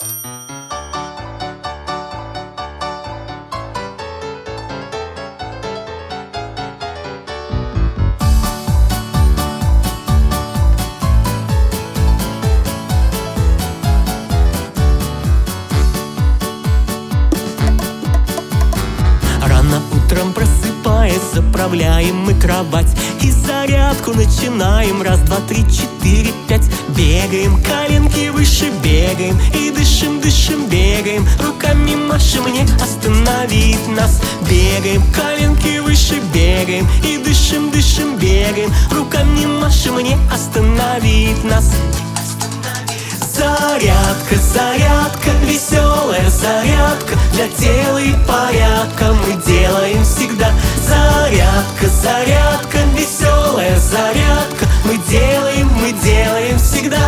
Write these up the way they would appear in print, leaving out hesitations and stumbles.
Рано утром просыпаясь, заправляем мы кровать и зарядку начинаем. Раз, два, три, четыре, пять. Бегаем, коленки выше, бегаем и дышим, дышим, бегаем. Руками машем, не остановить нас. Бегаем, коленки выше, бегаем и дышим, дышим, бегаем. Руками машем, не остановить нас. Зарядка, зарядка, веселая зарядка для тела и порядка мы делаем всегда. Зарядка, зарядка, веселая зарядка мы делаем всегда.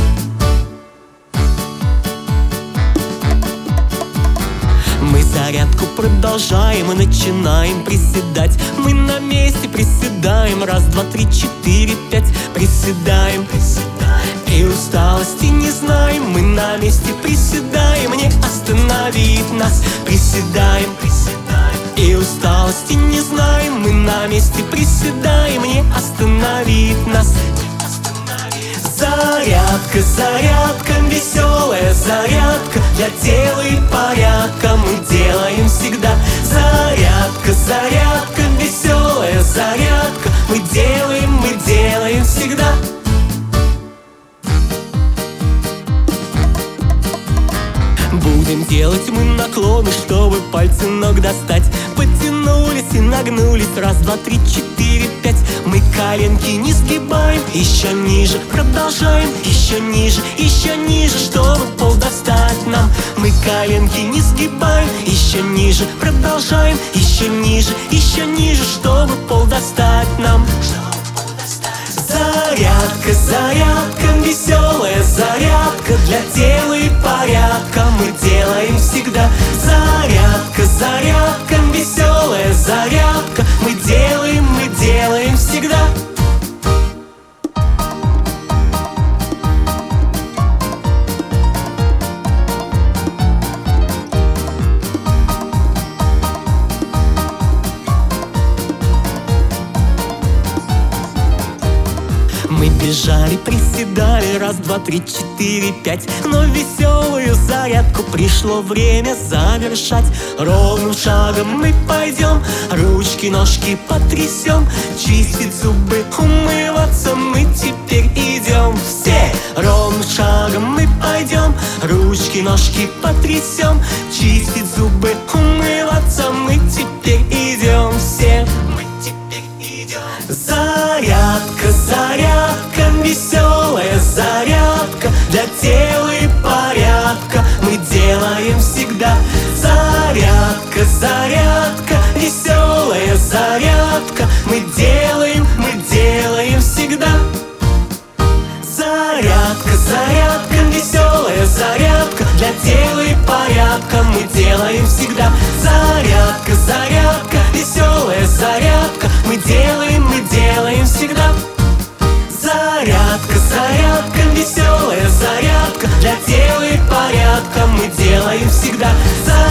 Мы зарядку продолжаем и начинаем приседать. Мы на месте приседаем. Раз, два, три, четыре, пять. Приседаем, и усталости не знаем. Мы на месте приседаем, не остановить нас. Приседаем, и усталости не знаем. Мы на месте приседаем, не остановить нас. Зарядка, зарядка, веселая зарядка для тела и порядка мы делаем всегда. Зарядка, зарядка, веселая зарядка мы делаем всегда. Будем делать мы наклоны, чтобы пальцы ног достать. Потянулись и нагнулись. Раз, два, три, четыре, пять. Мы коленки не сгибаем. Еще ниже продолжаем. Еще ниже, чтобы пол достать нам. Мы коленки не сгибаем. Еще ниже продолжаем. Еще ниже, чтобы пол достать нам. Зарядка, зарядка, веселая зарядка для тела и порядка мы делаем всегда. Зарядка, зарядка, веселая зарядка мы делаем всегда. Мы бежали, приседали, раз, два, три, четыре, пять. Но веселую зарядку пришло время завершать. Ровным шагом мы пойдем, ручки, ножки потрясем. Чистить зубы, умываться мы теперь идем все. Ровным шагом мы пойдем, ручки, ножки потрясем. Чистить зубы, умываться мы теперь идем все. Зарядка, зарядка, веселая зарядка для тела и порядка мы делаем всегда. Зарядка, зарядка, веселая зарядка мы делаем всегда. Зарядка, зарядка, веселая зарядка для тела и порядка мы делаем всегда. Зарядка, зарядка, веселая зарядка мы делаем всегда. Зарядка, зарядка, веселая зарядка для тела и порядка мы делаем всегда.